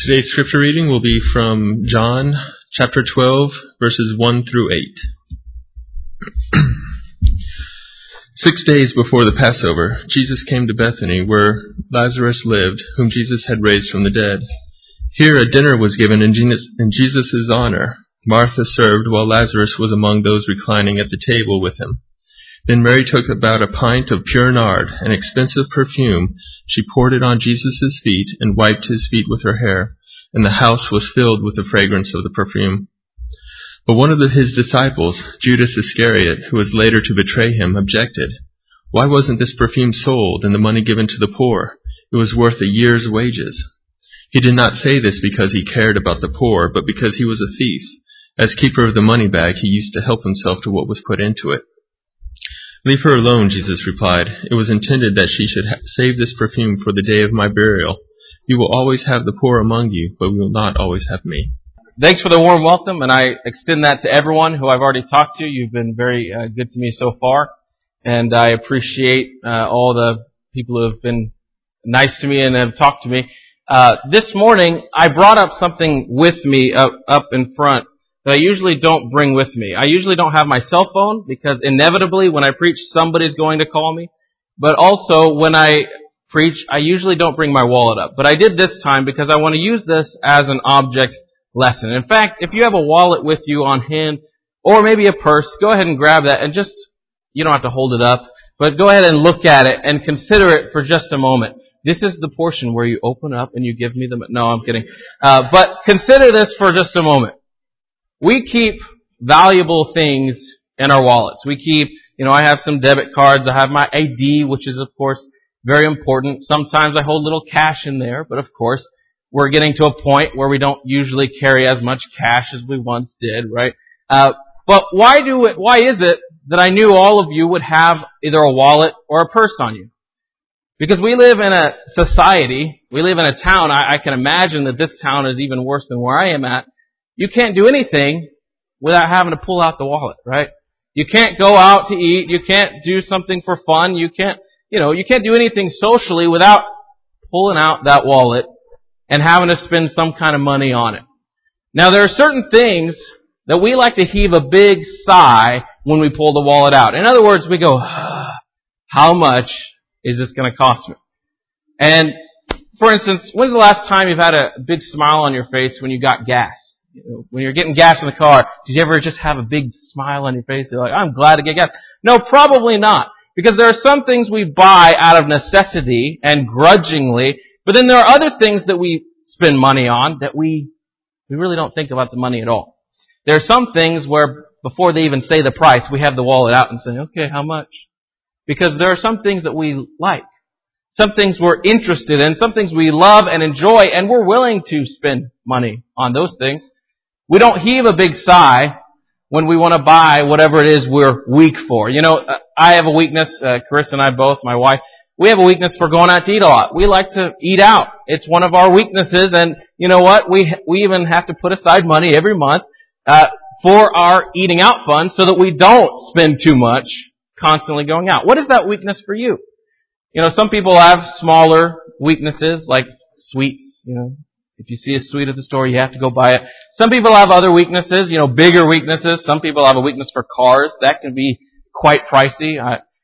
Today's scripture reading will be from John chapter 12, verses 1 through 8. 6 days before the Passover, Jesus came to Bethany, where Lazarus lived, whom Jesus had raised from the dead. Here a dinner was given in Jesus' honor. Martha served, while Lazarus was among those reclining at the table with him. Then Mary took about a pint of pure nard, an expensive perfume. She poured it on Jesus' feet and wiped his feet with her hair, and the house was filled with the fragrance of the perfume. But one of his disciples, Judas Iscariot, who was later to betray him, objected. Why wasn't this perfume sold and the money given to the poor? It was worth a year's wages. He did not say this because he cared about the poor, but because he was a thief. As keeper of the money bag, he used to help himself to what was put into it. Leave her alone, Jesus replied. It was intended that she should save this perfume for the day of my burial. You will always have the poor among you, but you will not always have me. Thanks for the warm welcome, and I extend that to everyone who I've already talked to. You've been very good to me so far, and I appreciate all the people who have been nice to me and have talked to me. This morning, I brought up something with me up in front that I usually don't bring with me. I usually don't have my cell phone because inevitably when I preach, somebody's going to call me. But also when I preach, I usually don't bring my wallet up. But I did this time because I want to use this as an object lesson. In fact, if you have a wallet with you on hand or maybe a purse, go ahead and grab that and just, you don't have to hold it up, but go ahead and look at it and consider it for just a moment. This is the portion where you open up and you give me the... No, I'm kidding. But consider this for just a moment. We keep valuable things in our wallets. We keep, I have some debit cards. I have my ID, which is, of course, very important. Sometimes I hold little cash in there, but of course, we're getting to a point where we don't usually carry as much cash as we once did, right? But why is it that I knew all of you would have either a wallet or a purse on you? Because we live in a society, we live in a town, I can imagine that this town is even worse than where I am at. You can't do anything without having to pull out the wallet, right? You can't go out to eat. You can't do something for fun. You can't do anything socially without pulling out that wallet and having to spend some kind of money on it. Now, there are certain things that we like to heave a big sigh when we pull the wallet out. In other words, we go, how much is this going to cost me? And, for instance, when's the last time you've had a big smile on your face when you got gas? When you're getting gas in the car, did you ever just have a big smile on your face? You're like, I'm glad to get gas. No, probably not. Because there are some things we buy out of necessity and grudgingly, but then there are other things that we spend money on that we really don't think about the money at all. There are some things where before they even say the price, we have the wallet out and say, okay, how much? Because there are some things that we like. Some things we're interested in, some things we love and enjoy, and we're willing to spend money on those things. We don't heave a big sigh when we want to buy whatever it is we're weak for. I have a weakness, Chris and I both, my wife, we have a weakness for going out to eat a lot. We like to eat out. It's one of our weaknesses, and you know what? We even have to put aside money every month for our eating out fund so that we don't spend too much constantly going out. What is that weakness for you? Some people have smaller weaknesses like sweets, If you see a sweet at the store, you have to go buy it. Some people have other weaknesses, bigger weaknesses. Some people have a weakness for cars. That can be quite pricey.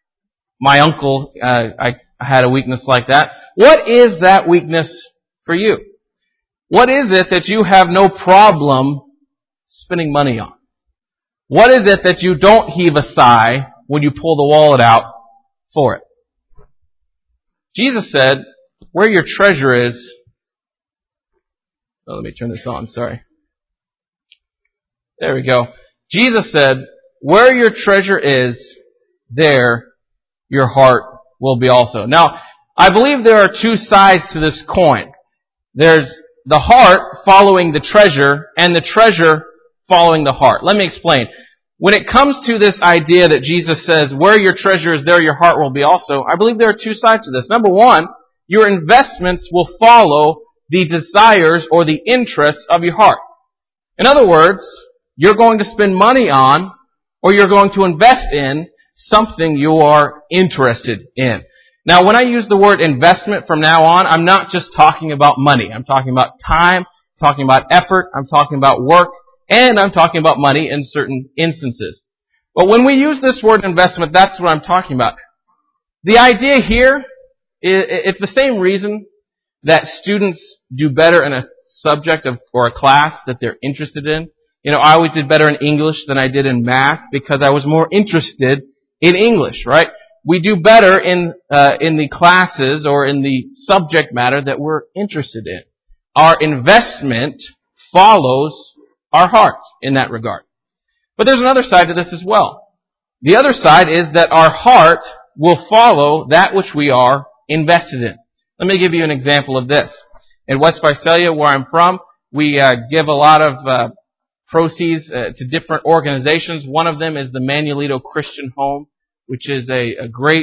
My uncle, I had a weakness like that. What is that weakness for you? What is it that you have no problem spending money on? What is it that you don't heave a sigh when you pull the wallet out for it? Jesus said, where your treasure is... Oh, let me turn this on, sorry. There we go. Jesus said, where your treasure is, there your heart will be also. Now, I believe there are two sides to this coin. There's the heart following the treasure, and the treasure following the heart. Let me explain. When it comes to this idea that Jesus says, where your treasure is, there your heart will be also, I believe there are two sides to this. Number one, your investments will follow the desires or the interests of your heart. In other words, you're going to spend money on or you're going to invest in something you are interested in. Now, when I use the word investment from now on, I'm not just talking about money. I'm talking about time, I'm talking about effort, I'm talking about work, and I'm talking about money in certain instances. But when we use this word investment, that's what I'm talking about. The idea here, it's the same reason that students do better in a subject or a class that they're interested in. I always did better in English than I did in math because I was more interested in English, right? We do better in the classes or in the subject matter that we're interested in. Our investment follows our heart in that regard. But there's another side to this as well. The other side is that our heart will follow that which we are invested in. Let me give you an example of this. In West Visalia, where I'm from, we give a lot of proceeds to different organizations. One of them is the Manuelito Christian Home, which is a great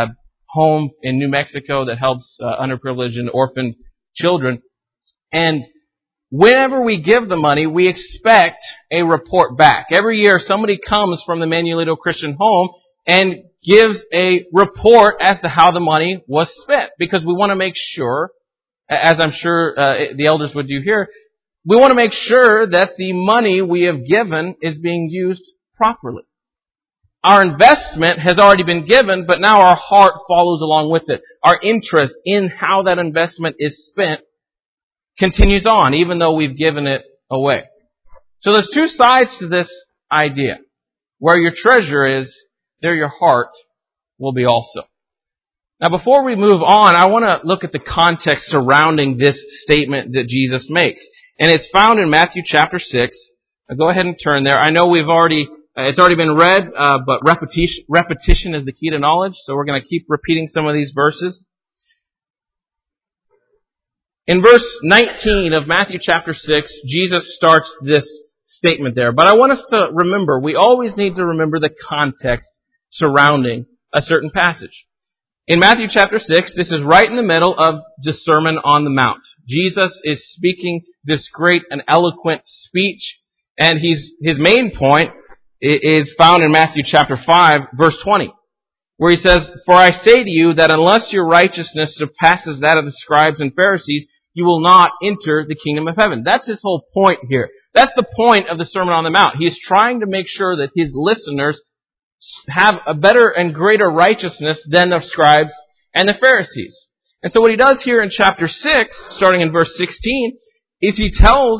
home in New Mexico that helps underprivileged and orphaned children. And whenever we give the money, we expect a report back. Every year, somebody comes from the Manuelito Christian Home and gives a report as to how the money was spent. Because we want to make sure, as I'm sure the elders would do here, we want to make sure that the money we have given is being used properly. Our investment has already been given, but now our heart follows along with it. Our interest in how that investment is spent continues on, even though we've given it away. So there's two sides to this idea. Where your treasure is, there your heart will be also. Now before we move on, I want to look at the context surrounding this statement that Jesus makes. And it's found in Matthew chapter 6. Now go ahead and turn there. I know it's already been read, but repetition is the key to knowledge, so we're going to keep repeating some of these verses. In verse 19 of Matthew chapter 6, Jesus starts this statement there. But I want us to remember, we always need to remember the context surrounding a certain passage. In Matthew chapter 6, this is right in the middle of the Sermon on the Mount. Jesus is speaking this great and eloquent speech, and his main point is found in Matthew chapter 5, verse 20, where he says, "For I say to you that unless your righteousness surpasses that of the scribes and Pharisees, you will not enter the kingdom of heaven." That's his whole point here. That's the point of the Sermon on the Mount. He's trying to make sure that his listeners have a better and greater righteousness than the scribes and the Pharisees. And so what he does here in chapter 6, starting in verse 16, is he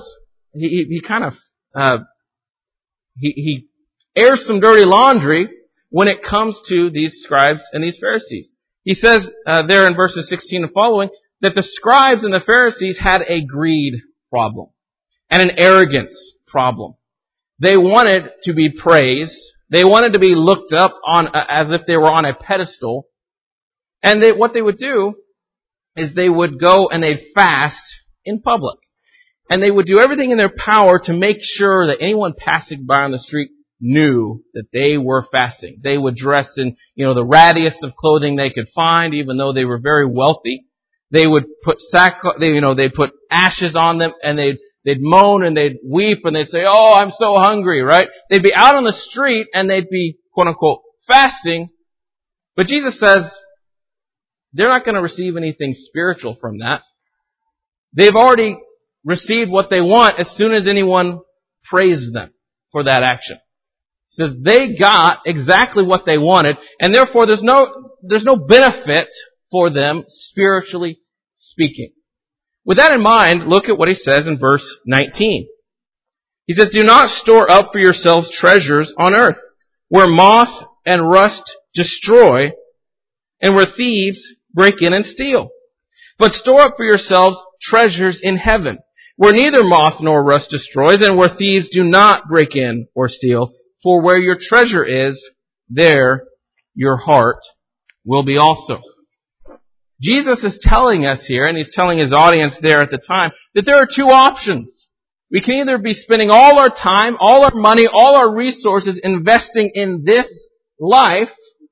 airs some dirty laundry when it comes to these scribes and these Pharisees. He says there in verses 16 and following that the scribes and the Pharisees had a greed problem and an arrogance problem. They wanted to be praised. They wanted to be looked up on as if they were on a pedestal. And what they would do is they would go and they'd fast in public. And they would do everything in their power to make sure that anyone passing by on the street knew that they were fasting. They would dress in, the rattiest of clothing they could find, even though they were very wealthy. They would put they'd put ashes on them, and they'd moan and they'd weep and they'd say, "Oh, I'm so hungry," right? They'd be out on the street and they'd be, quote unquote, fasting. But Jesus says they're not going to receive anything spiritual from that. They've already received what they want as soon as anyone praised them for that action. He says they got exactly what they wanted, and therefore there's no benefit for them spiritually speaking. With that in mind, look at what he says in verse 19. He says, "Do not store up for yourselves treasures on earth, where moth and rust destroy, and where thieves break in and steal. But store up for yourselves treasures in heaven, where neither moth nor rust destroys, and where thieves do not break in or steal. For where your treasure is, there your heart will be also." Jesus is telling us here, and he's telling his audience there at the time, that there are two options. We can either be spending all our time, all our money, all our resources investing in this life,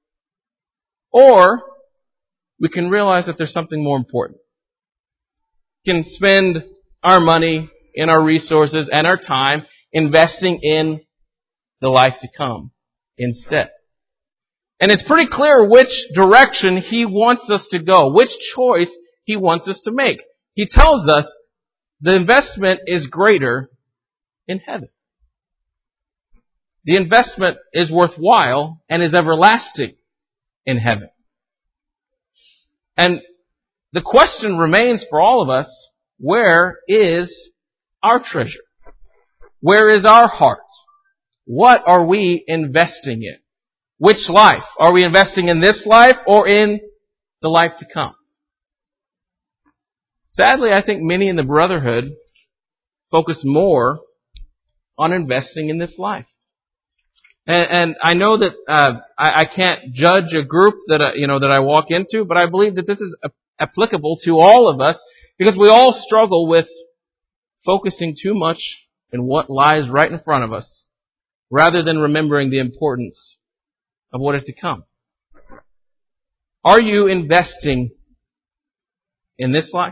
or we can realize that there's something more important. We can spend our money and our resources and our time investing in the life to come instead. And it's pretty clear which direction He wants us to go, which choice He wants us to make. He tells us the investment is greater in heaven. The investment is worthwhile and is everlasting in heaven. And the question remains for all of us, where is our treasure? Where is our heart? What are we investing in? Which life? Are we investing in this life or in the life to come? Sadly, I think many in the brotherhood focus more on investing in this life. And I know that I can't judge a group that that I walk into, but I believe that this is applicable to all of us because we all struggle with focusing too much in what lies right in front of us, rather than remembering the importance of what is to come. Are you investing in this life?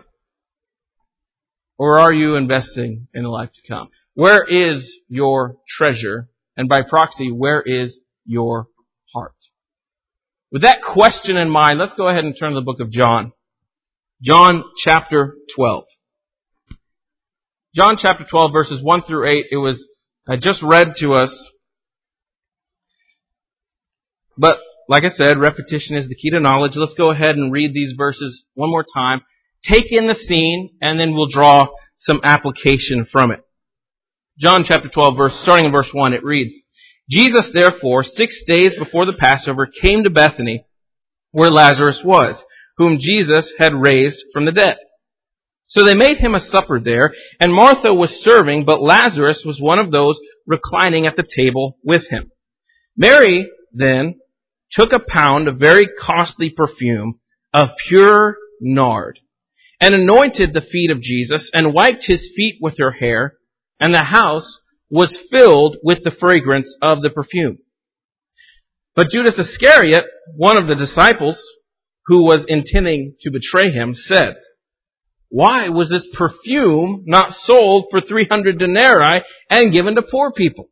Or are you investing in the life to come? Where is your treasure? And by proxy, where is your heart? With that question in mind, let's go ahead and turn to the book of John. John chapter 12. John chapter 12, verses 1 through 8. It was just read to us. But, like I said, repetition is the key to knowledge. Let's go ahead and read these verses one more time. Take in the scene, and then we'll draw some application from it. John chapter 12, starting in verse 1, it reads, Jesus, therefore, 6 days before the Passover, came to Bethany, where Lazarus was, whom Jesus had raised from the dead. So they made him a supper there, and Martha was serving, but Lazarus was one of those reclining at the table with him. Mary, then, took a pound of very costly perfume of pure nard, and anointed the feet of Jesus, and wiped his feet with her hair, and the house was filled with the fragrance of the perfume. But Judas Iscariot, one of the disciples, who was intending to betray him, said, Why was this perfume not sold for 300 denarii and given to poor people?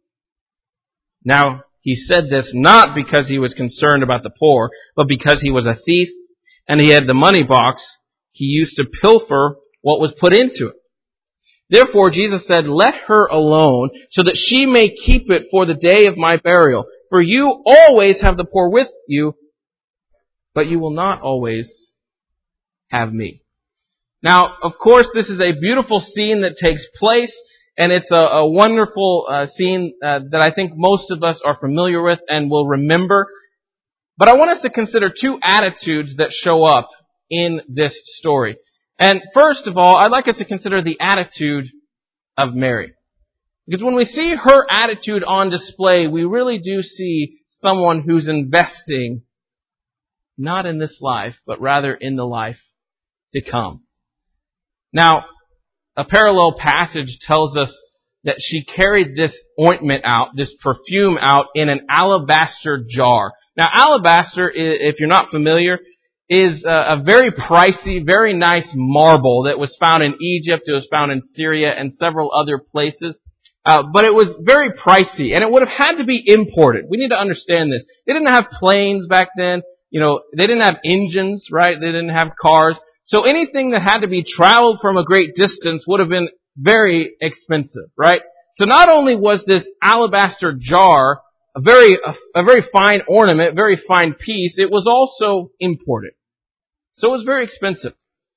Now, he said this not because he was concerned about the poor, but because he was a thief, and he had the money box he used to pilfer what was put into it. Therefore Jesus said, Let her alone, so that she may keep it for the day of my burial. For you always have the poor with you, but you will not always have me. Now, of course, this is a beautiful scene that takes place, and it's a wonderful scene that I think most of us are familiar with and will remember. But I want us to consider two attitudes that show up in this story. And first of all, I'd like us to consider the attitude of Mary. Because when we see her attitude on display, we really do see someone who's investing not in this life, but rather in the life to come. Now, a parallel passage tells us that she carried this ointment out, this perfume out, in an alabaster jar. Now, alabaster, if you're not familiar, is a very pricey, very nice marble that was found in Egypt, it was found in Syria and several other places. But it was very pricey, and it would have had to be imported. We need to understand this. They didn't have planes back then. They didn't have engines, right? They didn't have cars. So anything that had to be traveled from a great distance would have been very expensive, right? So not only was this alabaster jar a very fine ornament, very fine piece, it was also imported. So it was very expensive.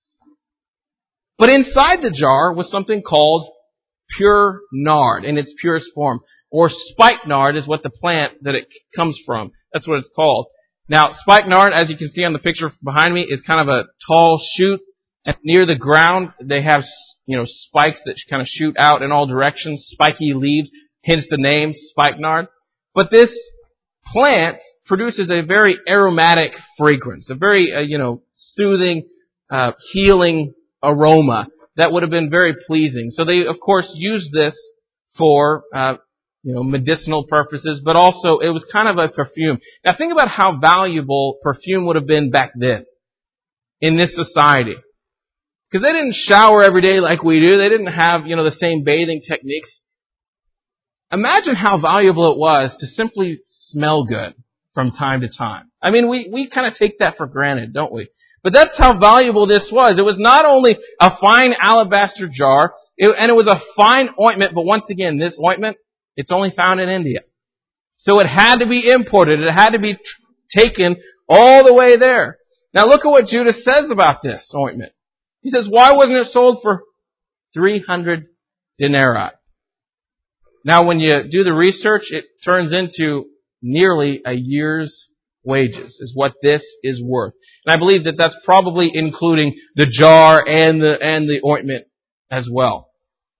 But inside the jar was something called pure nard in its purest form. Or spikenard is what the plant that it comes from. That's what it's called. Now, spikenard, as you can see on the picture behind me, is kind of a tall shoot. And near the ground, they have, spikes that kind of shoot out in all directions, spiky leaves, hence the name spikenard. But this plant produces a very aromatic fragrance, a very, soothing, healing aroma that would have been very pleasing. So they, of course, used this for, medicinal purposes, but also it was kind of a perfume. Now think about how valuable perfume would have been back then in this society. Because they didn't shower every day like we do. They didn't have, the same bathing techniques. Imagine how valuable it was to simply smell good from time to time. I mean, we kind of take that for granted, don't we? But that's how valuable this was. It was not only a fine alabaster jar, and it was a fine ointment, but once again, this ointment, it's only found in India. So it had to be imported. It had to be taken all the way there. Now look at what Judas says about this ointment. He says, why wasn't it sold for 300 denarii? Now when you do the research, it turns into nearly a year's wages is what this is worth. And I believe that that's probably including the jar and the ointment as well.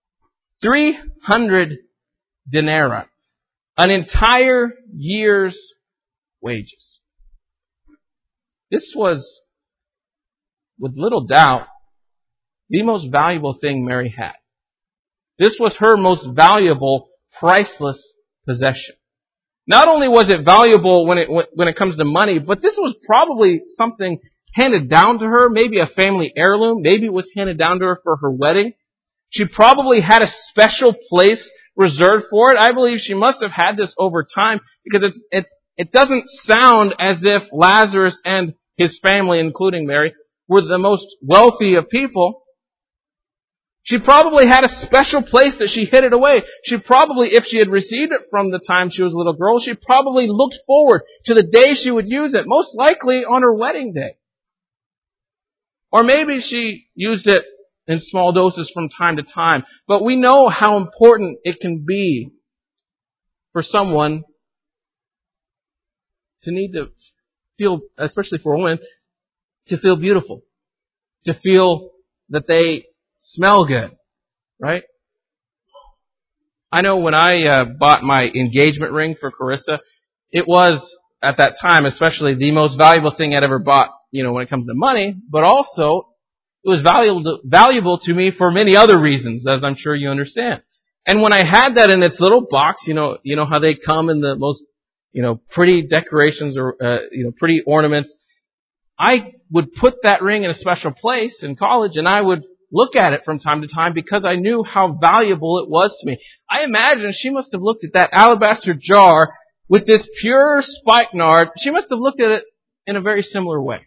300 denarii. An entire year's wages. This was, with little doubt, the most valuable thing Mary had. This was her most valuable, priceless possession. Not only was it valuable when it comes to money, but this was probably something handed down to her, maybe a family heirloom, maybe it was handed down to her for her wedding. She probably had a special place reserved for it. I believe she must have had this over time because it doesn't sound as if Lazarus and his family, including Mary, were the most wealthy of people. She probably had a special place that she hid it away. She probably, if she had received it from the time she was a little girl, she probably looked forward to the day she would use it, most likely on her wedding day. Or maybe she used it in small doses from time to time. But we know how important it can be for someone to need to feel, especially for a woman, to feel beautiful. To feel that they smell good. Right? I know when I bought my engagement ring for Carissa, it was, at that time especially, the most valuable thing I'd ever bought, when it comes to money, but also it was valuable to me for many other reasons, as I'm sure you understand. And when I had that in its little box, you know how they come in the most, pretty decorations or, pretty ornaments. I would put that ring in a special place in college and I would look at it from time to time because I knew how valuable it was to me. I imagine she must have looked at that alabaster jar with this pure spikenard. She must have looked at it in a very similar way.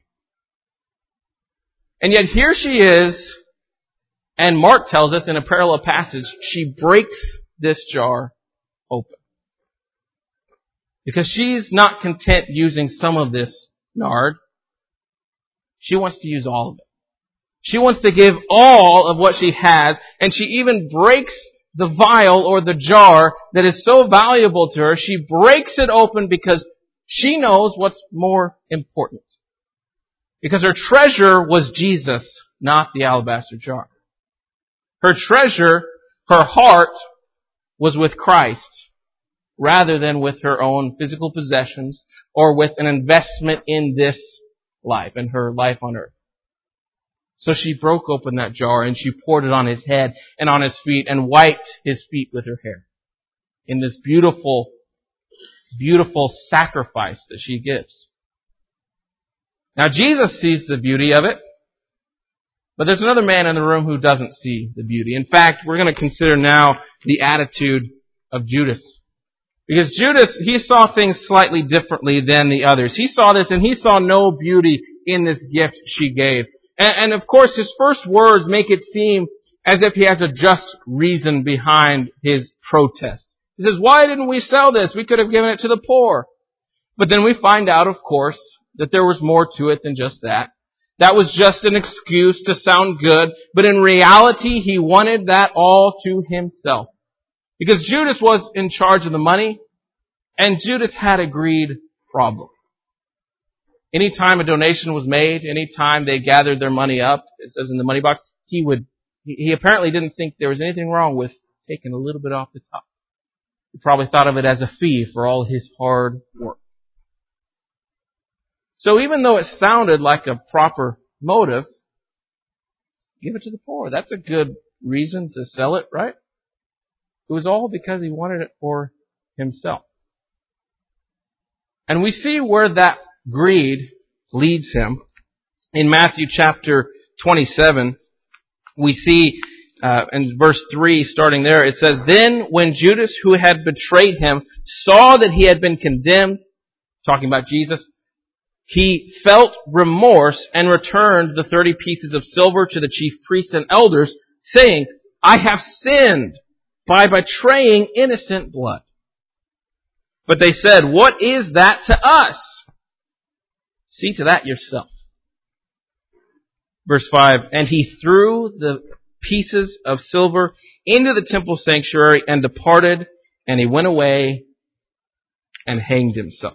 And yet here she is, and Mark tells us in a parallel passage, she breaks this jar open. Because she's not content using some of this nard. She wants to use all of it. She wants to give all of what she has, and she even breaks the vial or the jar that is so valuable to her. She breaks it open because she knows what's more important. Because her treasure was Jesus, not the alabaster jar. Her treasure, her heart, was with Christ, rather than with her own physical possessions or with an investment in this life, in her life on earth. So she broke open that jar and she poured it on his head and on his feet and wiped his feet with her hair in this beautiful, beautiful sacrifice that she gives. Now Jesus sees the beauty of it, but there's another man in the room who doesn't see the beauty. In fact, we're going to consider now the attitude of Judas. Because Judas, he saw things slightly differently than the others. He saw this and he saw no beauty in this gift she gave. And of course, his first words make it seem as if he has a just reason behind his protest. He says, why didn't we sell this? We could have given it to the poor. But then we find out, of course, that there was more to it than just that. That was just an excuse to sound good, but in reality, he wanted that all to himself. Because Judas was in charge of the money, and Judas had a greed problem. Anytime a donation was made, anytime they gathered their money up, it says in the money box, he apparently didn't think there was anything wrong with taking a little bit off the top. He probably thought of it as a fee for all his hard work. So even though it sounded like a proper motive, give it to the poor. That's a good reason to sell it, right? It was all because he wanted it for himself. And we see where that greed leads him. In Matthew chapter 27, we see in verse 3, starting there, it says, Then when Judas, who had betrayed him, saw that he had been condemned, talking about Jesus, he felt remorse and returned the 30 pieces of silver to the chief priests and elders, saying, I have sinned by betraying innocent blood. But they said, what is that to us? See to that yourself. Verse 5, and he threw the pieces of silver into the temple sanctuary and departed, and he went away and hanged himself.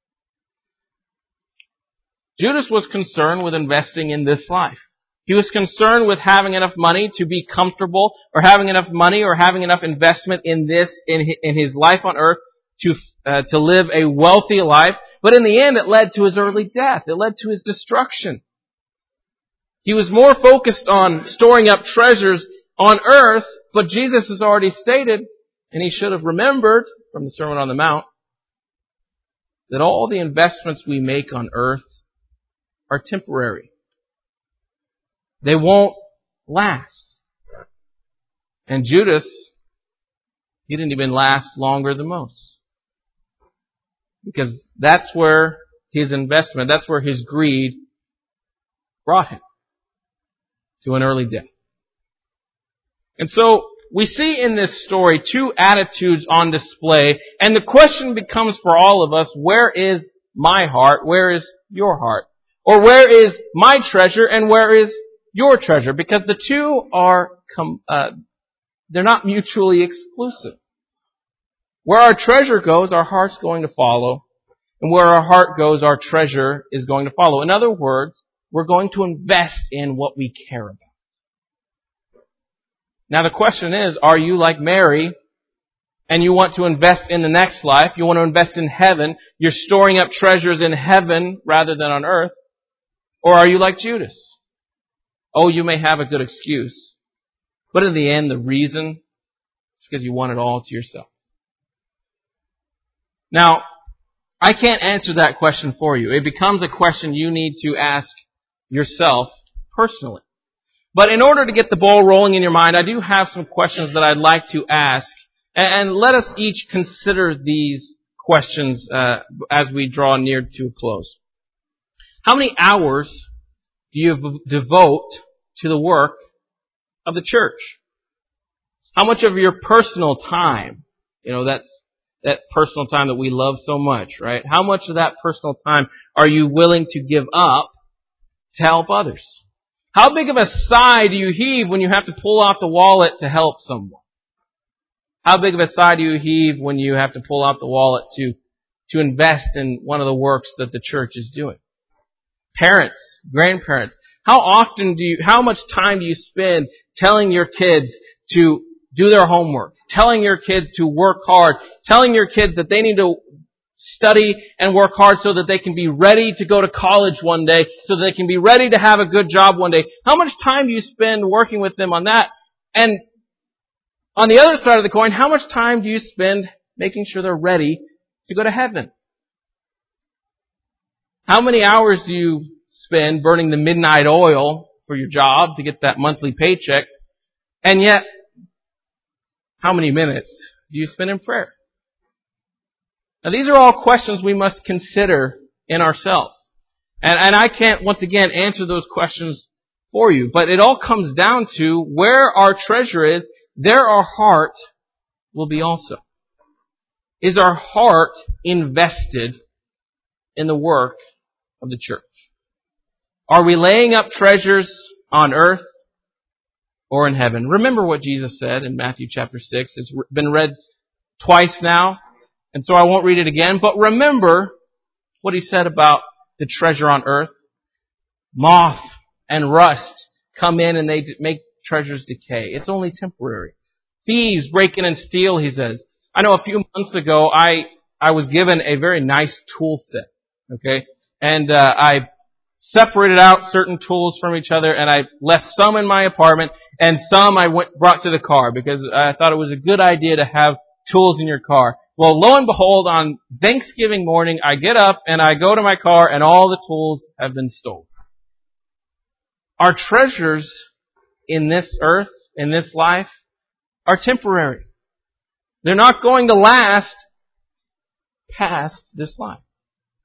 Judas was concerned with investing in this life. He was concerned with having enough money to be comfortable, or having enough money or having enough investment in his life on earth to live a wealthy life. But in the end, it led to his early death. It led to his destruction. He was more focused on storing up treasures on earth, but Jesus has already stated, and he should have remembered from the Sermon on the Mount, that all the investments we make on earth are temporary. They won't last. And Judas, he didn't even last longer than most. Because that's where his investment, that's where his greed brought him to an early death. And so, we see in this story two attitudes on display, and the question becomes for all of us, where is my heart? Where is your heart? Or where is my treasure and where is your treasure? Because the two are, they're not mutually exclusive. Where our treasure goes, our heart's going to follow. And where our heart goes, our treasure is going to follow. In other words, we're going to invest in what we care about. Now the question is, are you like Mary and you want to invest in the next life? You want to invest in heaven. You're storing up treasures in heaven rather than on earth. Or are you like Judas? Oh, you may have a good excuse. But in the end, the reason is because you want it all to yourself. Now, I can't answer that question for you. It becomes a question you need to ask yourself personally. But in order to get the ball rolling in your mind, I do have some questions that I'd like to ask. And let us each consider these questions as we draw near to a close. How many hours do you devote to the work of the church? How much of your personal time, that's that personal time that we love so much, right? How much of that personal time are you willing to give up to help others? How big of a sigh do you heave when you have to pull out the wallet to help someone? How big of a sigh do you heave when you have to pull out the wallet to invest in one of the works that the church is doing? Parents, grandparents, how much time do you spend telling your kids to do their homework, telling your kids to work hard, telling your kids that they need to study and work hard so that they can be ready to go to college one day, so that they can be ready to have a good job one day? How much time do you spend working with them on that? And on the other side of the coin, how much time do you spend making sure they're ready to go to heaven? How many hours do you spend burning the midnight oil for your job to get that monthly paycheck? And yet, how many minutes do you spend in prayer? Now, these are all questions we must consider in ourselves. And I can't, once again, answer those questions for you. But it all comes down to where our treasure is, there our heart will be also. Is our heart invested in the work of the church? Are we laying up treasures on earth or in heaven? Remember what Jesus said in Matthew chapter 6. It's been read twice now, and so I won't read it again. But remember what He said about the treasure on earth. Moth and rust come in and they make treasures decay. It's only temporary. Thieves break in and steal, He says. I know a few months ago I was given a very nice tool set. Okay? And I separated out certain tools from each other, and I left some in my apartment, and some I brought to the car, because I thought it was a good idea to have tools in your car. Well, lo and behold, on Thanksgiving morning, I get up, and I go to my car, and all the tools have been stolen. Our treasures in this earth, in this life, are temporary. They're not going to last past this life.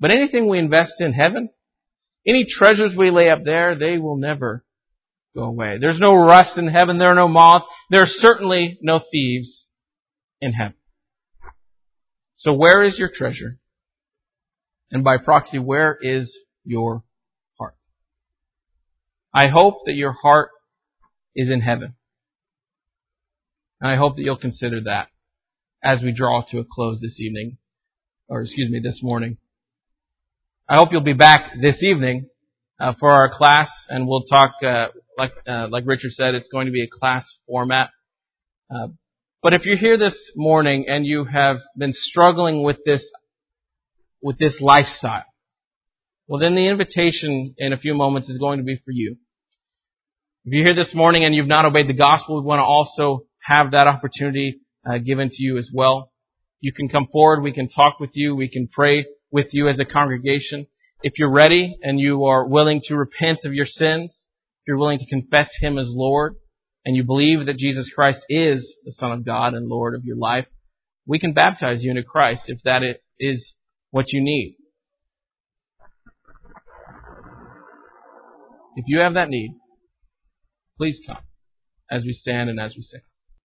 But anything we invest in heaven, any treasures we lay up there, they will never go away. There's no rust in heaven. There are no moths. There are certainly no thieves in heaven. So where is your treasure? And by proxy, where is your heart? I hope that your heart is in heaven. And I hope that you'll consider that as we draw to a close this morning. I hope you'll be back this evening for our class, and we'll talk, like Richard said, it's going to be a class format. But if you're here this morning and you have been struggling with this lifestyle, well, then the invitation in a few moments is going to be for you. If you're here this morning and you've not obeyed the gospel, we want to also have that opportunity given to you as well. You can come forward, we can talk with you, we can pray with you as a congregation. If you're ready and you are willing to repent of your sins, if you're willing to confess Him as Lord, and you believe that Jesus Christ is the Son of God and Lord of your life, we can baptize you into Christ if that is what you need. If you have that need, please come as we stand and as we sing.